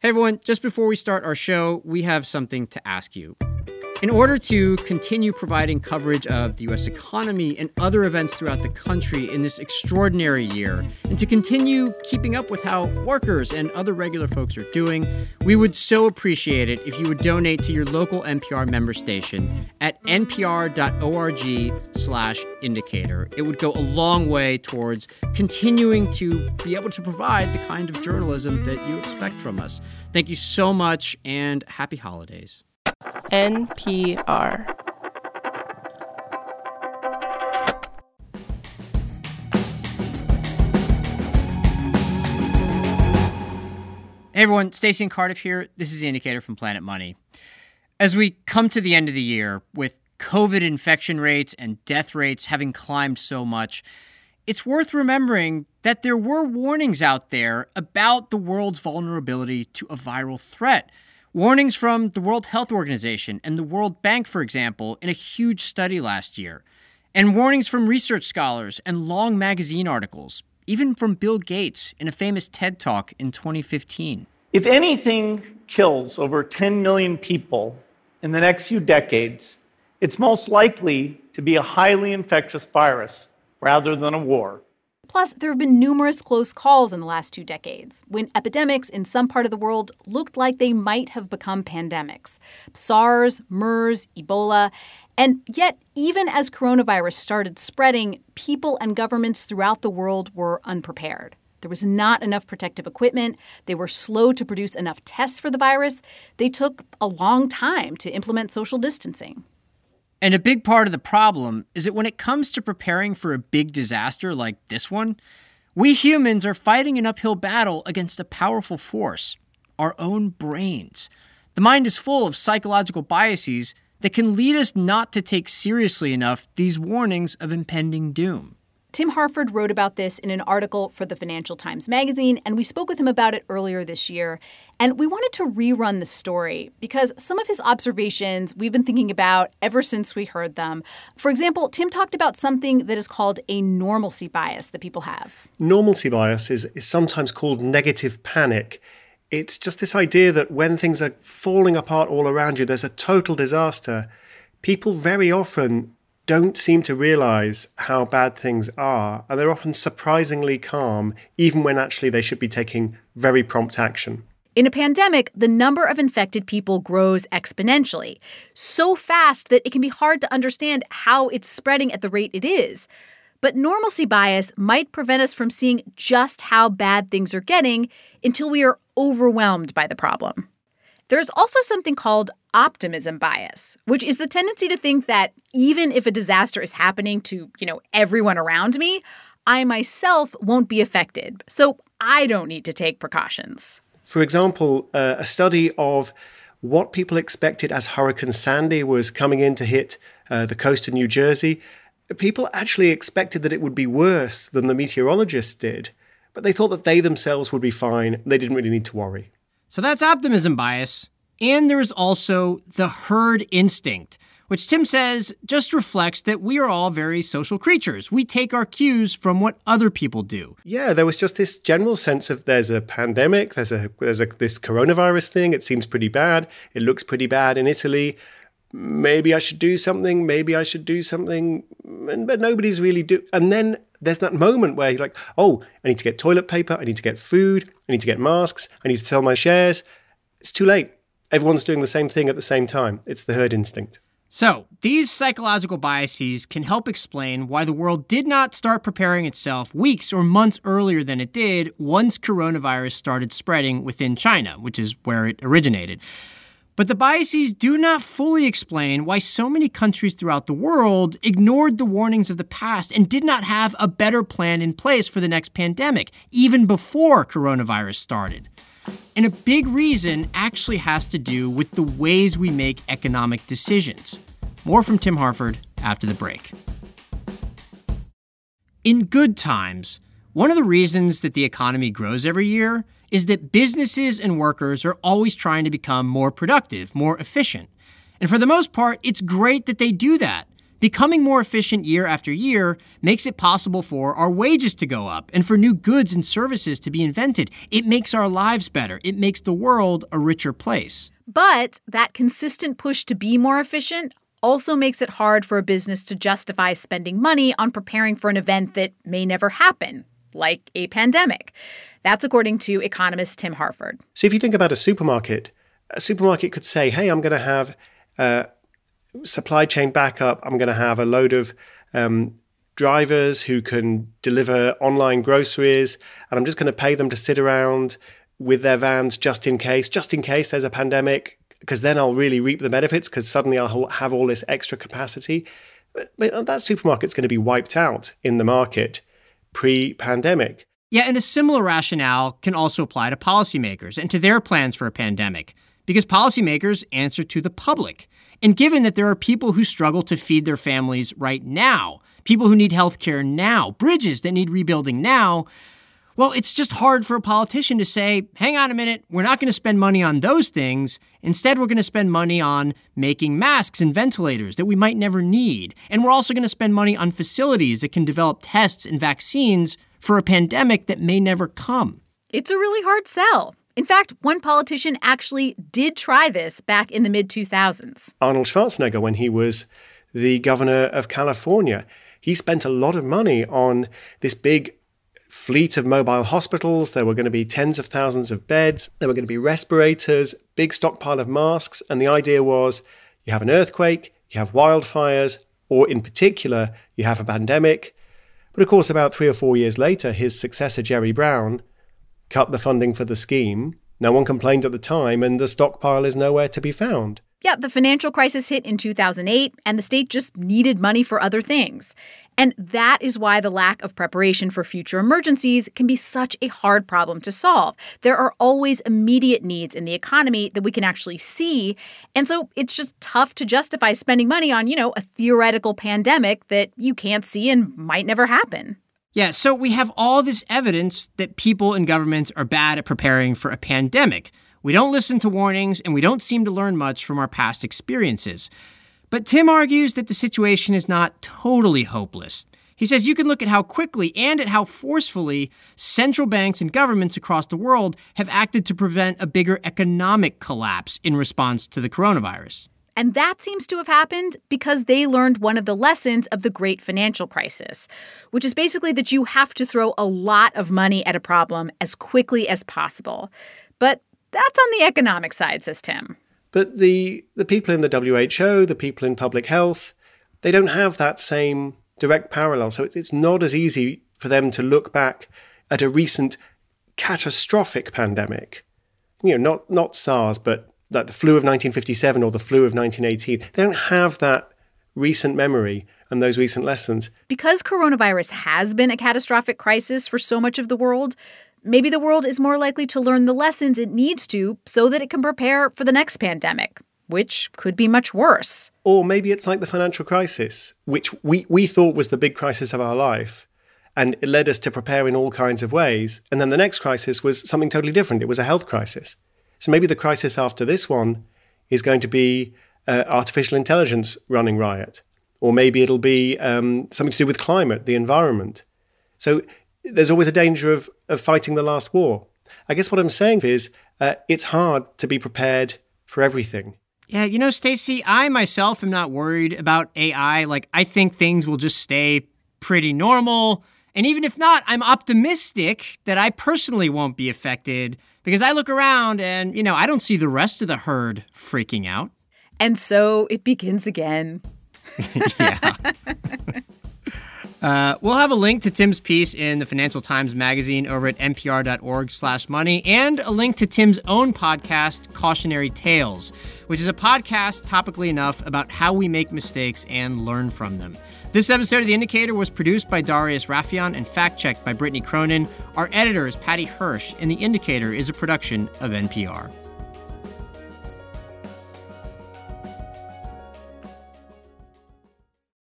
Hey everyone, just before we start our show, we have something to ask you. In order to continue providing coverage of the U.S. economy and other events throughout the country in this extraordinary year, and to continue keeping up with how workers and other regular folks are doing, we would so appreciate it if you would donate to your local NPR member station at npr.org/indicator. It would go a long way towards continuing to be able to provide the kind of journalism that you expect from us. Thank you so much, and happy holidays. NPR. Hey everyone, Stacey and Cardiff here. This is The Indicator from Planet Money. As we come to the end of the year, with COVID infection rates and death rates having climbed so much, it's worth remembering that there were warnings out there about the world's vulnerability to a viral threat. Warnings from the World Health Organization and the World Bank, for example, in a huge study last year. And warnings from research scholars and long magazine articles, even from Bill Gates in a famous TED Talk in 2015. If anything kills over 10 million people in the next few decades, it's most likely to be a highly infectious virus rather than a war. Plus, there have been numerous close calls in the last 2 decades, when epidemics in some part of the world looked like they might have become pandemics. SARS, MERS, Ebola. And yet, even as coronavirus started spreading, people and governments throughout the world were unprepared. There was not enough protective equipment. They were slow to produce enough tests for the virus. They took a long time to implement social distancing. And a big part of the problem is that when it comes to preparing for a big disaster like this one, we humans are fighting an uphill battle against a powerful force, our own brains. The mind is full of psychological biases that can lead us not to take seriously enough these warnings of impending doom. Tim Harford wrote about this in an article for the Financial Times Magazine, and we spoke with him about it earlier this year. And we wanted to rerun the story because some of his observations we've been thinking about ever since we heard them. For example, Tim talked about something that is called a normalcy bias that people have. Normalcy bias is sometimes called negative panic. It's just this idea that when things are falling apart all around you, there's a total disaster, people very often don't seem to realize how bad things are, and they're often surprisingly calm, even when actually they should be taking very prompt action. In a pandemic, the number of infected people grows exponentially, so fast that it can be hard to understand how it's spreading at the rate it is. But normalcy bias might prevent us from seeing just how bad things are getting until we are overwhelmed by the problem. There's also something called optimism bias, which is the tendency to think that even if a disaster is happening to, everyone around me, I myself won't be affected. So I don't need to take precautions. For example, a study of what people expected as Hurricane Sandy was coming in to hit the coast of New Jersey. People actually expected that it would be worse than the meteorologists did, but they thought that they themselves would be fine. They didn't really need to worry. So that's optimism bias. And there is also the herd instinct, which Tim says just reflects that we are all very social creatures. We take our cues from what other people do. Yeah, there was just this general sense of there's a pandemic, there's this coronavirus thing. It seems pretty bad. It looks pretty bad in Italy. Maybe I should do something. But nobody's really doing. And then there's that moment where you're like, oh, I need to get toilet paper. I need to get food. I need to get masks. I need to sell my shares. It's too late. Everyone's doing the same thing at the same time. It's the herd instinct. So these psychological biases can help explain why the world did not start preparing itself weeks or months earlier than it did once coronavirus started spreading within China, which is where it originated. But the biases do not fully explain why so many countries throughout the world ignored the warnings of the past and did not have a better plan in place for the next pandemic, even before coronavirus started. And a big reason actually has to do with the ways we make economic decisions. More from Tim Harford after the break. In good times, one of the reasons that the economy grows every year is that businesses and workers are always trying to become more productive, more efficient. And for the most part, it's great that they do that Becoming more efficient year after year makes it possible for our wages to go up and for new goods and services to be invented. It makes our lives better. It makes the world a richer place. But that consistent push to be more efficient also makes it hard for a business to justify spending money on preparing for an event that may never happen, like a pandemic. That's according to economist Tim Harford. So if you think about a supermarket could say, hey, I'm going to have supply chain backup. I'm going to have a load of drivers who can deliver online groceries, and I'm just going to pay them to sit around with their vans just in case there's a pandemic, because then I'll really reap the benefits because suddenly I'll have all this extra capacity. But that supermarket's going to be wiped out in the market pre-pandemic. Yeah, and a similar rationale can also apply to policymakers and to their plans for a pandemic, because policymakers answer to the public. And given that there are people who struggle to feed their families right now, people who need health care now, bridges that need rebuilding now, well, it's just hard for a politician to say, hang on a minute, we're not going to spend money on those things. Instead, we're going to spend money on making masks and ventilators that we might never need. And we're also going to spend money on facilities that can develop tests and vaccines for a pandemic that may never come. It's a really hard sell. In fact, one politician actually did try this back in the mid-2000s. Arnold Schwarzenegger, when he was the governor of California, he spent a lot of money on this big fleet of mobile hospitals. There were going to be tens of thousands of beds. There were going to be respirators, big stockpile of masks. And the idea was you have an earthquake, you have wildfires, or in particular, you have a pandemic. But of course, about 3 or 4 years later, his successor, Jerry Brown, cut the funding for the scheme. No one complained at the time, and the stockpile is nowhere to be found. Yeah, the financial crisis hit in 2008, and the state just needed money for other things. And that is why the lack of preparation for future emergencies can be such a hard problem to solve. There are always immediate needs in the economy that we can actually see. And so it's just tough to justify spending money on, a theoretical pandemic that you can't see and might never happen. Yeah, so we have all this evidence that people and governments are bad at preparing for a pandemic. We don't listen to warnings, and we don't seem to learn much from our past experiences. But Tim argues that the situation is not totally hopeless. He says you can look at how quickly and at how forcefully central banks and governments across the world have acted to prevent a bigger economic collapse in response to the coronavirus. And that seems to have happened because they learned one of the lessons of the great financial crisis, which is basically that you have to throw a lot of money at a problem as quickly as possible. But that's on the economic side, says Tim. But the people in the WHO, the people in public health, they don't have that same direct parallel. So it's not as easy for them to look back at a recent catastrophic pandemic. Not SARS, but like the flu of 1957 or the flu of 1918. They don't have that recent memory and those recent lessons. Because coronavirus has been a catastrophic crisis for so much of the world, maybe the world is more likely to learn the lessons it needs to so that it can prepare for the next pandemic, which could be much worse. Or maybe it's like the financial crisis, which we thought was the big crisis of our life, and it led us to prepare in all kinds of ways. And then the next crisis was something totally different. It was a health crisis. So maybe the crisis after this one is going to be artificial intelligence running riot. Or maybe it'll be something to do with climate, the environment. So there's always a danger of fighting the last war. I guess what I'm saying is it's hard to be prepared for everything. Yeah, Stacey, I myself am not worried about AI. I think things will just stay pretty normal. And even if not, I'm optimistic that I personally won't be affected because I look around and, I don't see the rest of the herd freaking out. And so it begins again. Yeah. We'll have a link to Tim's piece in the Financial Times Magazine over at npr.org/money and a link to Tim's own podcast, Cautionary Tales, which is a podcast topically enough about how we make mistakes and learn from them. This episode of The Indicator was produced by Darius Raffian and fact-checked by Brittany Cronin. Our editor is Patty Hirsch, and The Indicator is a production of NPR.